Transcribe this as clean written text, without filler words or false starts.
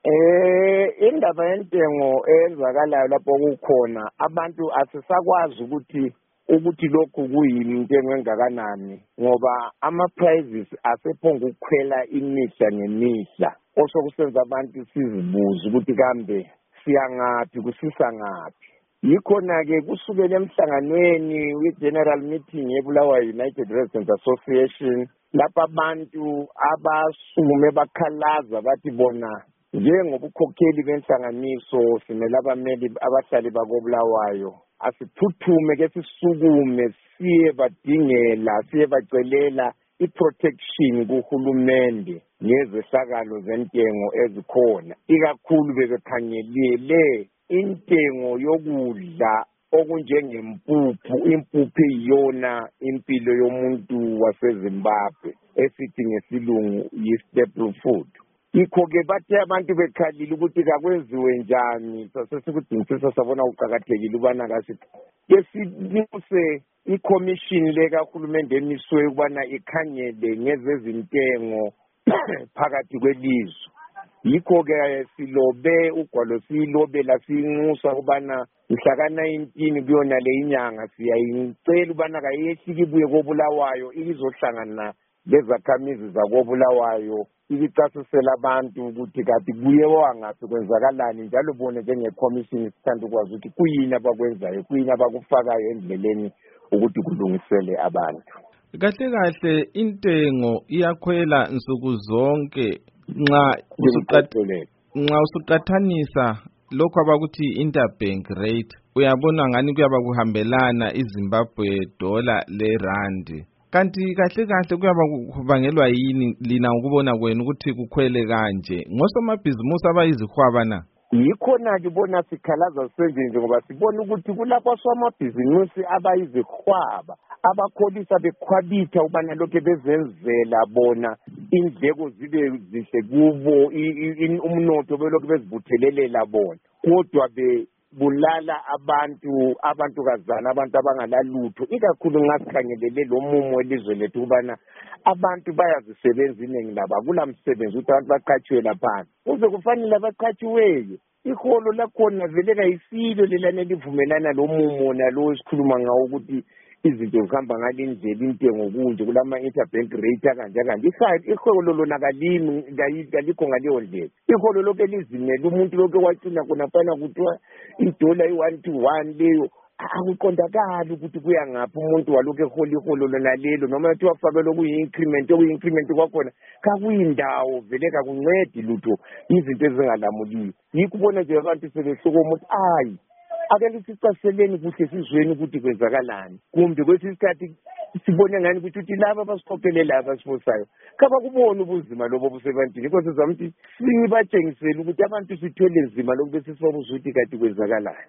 Indaba yentengo eyenzakalayo lapho kukhona abantu asisakwazi ukuthi lokhu kuyini intengo engakanani ngoba ama-prices asephonga ukukhwela imihla nemihla osokusenza abantu sizibuze ukuthi kambe siyangaphi kusisa ngaphi. Yikhona-ke kusukela emhlanganweni we-General Meeting yeBulawayo United Residents Association lapho abantu abasukume bakhalaza bathi bona njengobukhokheli benhlanganiso simele abameli abahlali bakoBulawayo asiphuthume ke sisukume siye badingela siye bacelela i-protection kuhulumende ngezehlakalo zentengo ezikhona ikakhulu bebekhangelele intengo yokudla okunjengempuphu impuphu iyona impilo yomuntu waseZimbabwe esithi ngesilungu yi-staple food. Yikho-ke bathe abantu bekhalile ukuthi kakwenziwe njani sasesikudingisisa sabona kuqakathekile ubana kesinuse ikhomishini lekahulumende emiswe ukubana ikhangele ngezezintengo phakathi kwelizwe. Yikho-ke silobe ugwalo siyilobela siyinxusa ukubana mhlaka-19 kuyona le inyanga siyayicela ubana kayehlike ibuye koBulawayo izohlangana lezakhamizi zakoBulawayo icasisela abantu ukuthi kanti kuye wangaphi kwenzakalani njalo bona njengekhomishini sithanda ukwazi ukuthi kuyini abakwenzayo kuyini abakufakayo endleleni ukuthi kulungisele abantu. Kahle kahle intengo iyakhwela nsuku zonke nxa usuqathanisa lokho abakuthi interbank rate uyabona ngani kuyaba kuhambelana iZimbabwe dollar leRand. Kanti kahle kahle kuyaba kubangelwa yini lina ukubona kwenu ukuthi kukhwele kanje ngosomabhizimusi abayizihwaba na? Yikhona-ke bona sikhalaza senje ngoba sibona ukuthi kulapho somabhizimusi abayizihwaba abakholisa bekhwabitha ubana lokho bezenzela bona indleko zibe zihle kubo umnotho belokhu bezibuthelelela bona kodwa bulala abantukazana abantu abangalalutho ikakhulu nxa sikhangelele lo mumo welizwe lethu ukubana abantu bayazisebenza iningi laba kulamsebenzi ukuthi abantu baqhatshiwe lapha kuze kufanele abaqhatshiweyo iholo lakhona vele kayisilo lelane livumelana lo mumo nalo esikhuluma ngawo ukuthi izinto zihamba ngalindlela intengo kunje kulama-interbank rate akanje iholo lona kalikho ngaleyo ndlela iholo lokhu elizimele umuntu lokhu wacina khona fana kuthiwa idola i-1 to 1 leyo akuqondakali ukuthi kuya ngaphi umuntu walokhu ehola iholo lona lelo noma yathi wafakelwa okuyi-increment kwakhona kakuyindawo vele kakuncedi lutho izinto ezingalamuliyo. Yikho ubona nje abantu sebehluka ukuthi ake sicaseleni kuhle sizweni ukuthi kwenzakalani kumbe kwesinye isikhathi sibone ngani ukuthi laba abasikhokhelele laba sifosayo kabakubona ubunzima lobo busebantwini yikho sizama ukuthi singibatshengisele ukuthi abantu sithwele nzima lokhu bese sibabuza ukuthi kade kwenzakalani.